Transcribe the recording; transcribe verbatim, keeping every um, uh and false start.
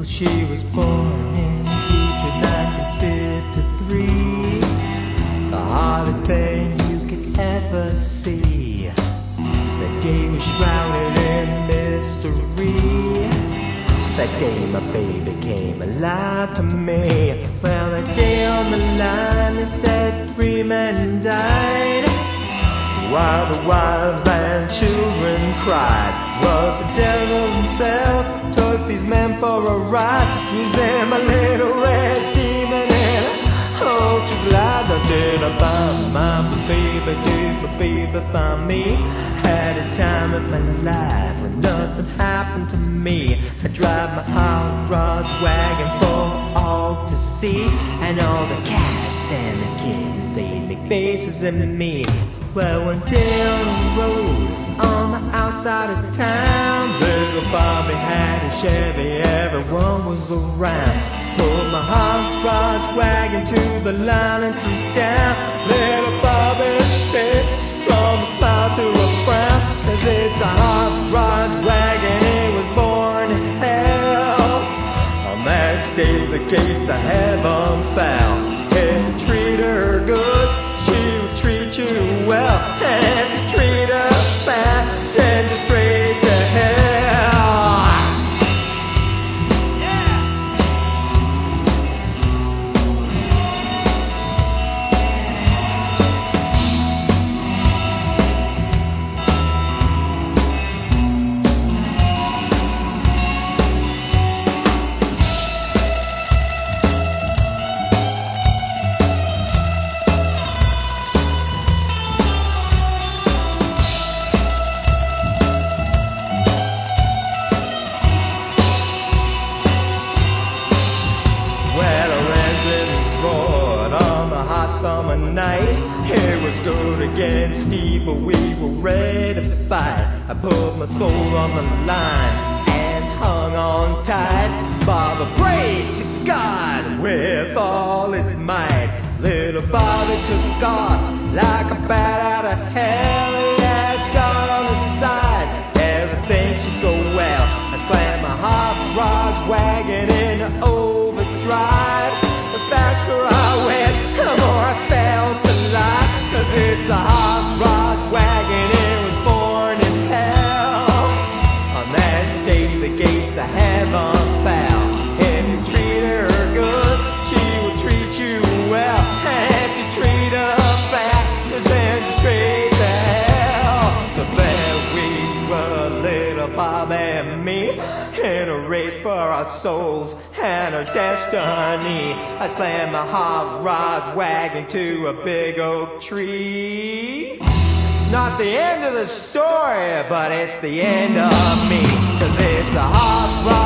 She was born in Detroit, nineteen fifty-three. The hardest thing you could ever see. The day was shrouded in mystery. That day my baby came alive to me. Well, that day on the line they said three men died, while the wives and children cried. Was the devil himself took these men for a ride, using my little red demon in a oh, too glad I did I find my baby, did my baby find me? Had a time in my life when nothing happened to me. I drive my hot rod wagon for all to see, and all the cats and the kittens, they make faces at me. Well, one day on the road, on the outside of town, little Bobby had a Chevy, everyone was around. Pulled my hot rod wagon to the line and threw down. Little Bobby said, from a smile to a frown, 'cause it's a hot rod wagon, it was born in hell. On that day the gates of heaven found. If you treat her good, she will treat you well, and if you treat her bad, send you straight to hell. Yeah. Summer night, it was good against evil, we were ready to fight. I put my soul on the line and hung on tight. Baba prayed to God with all his might. Little Bobby took off like a bat out of hell. He had God on his side, everything should go well. I slammed my hot rod wagon into overdrive. The faster I went, the more I felt alive, 'cause it's a hot rod wagon, it was born in hell. On that day the gates of heaven found. If you treat her good, she will treat you well, and if you treat her bad, you'll send you straight to hell. So there we were, little Bob and me, in a race for our souls and our destiny. I slammed my hot rod wagon to a big oak tree. Not the end of the story, but it's the end of me, 'cause it's a hot rod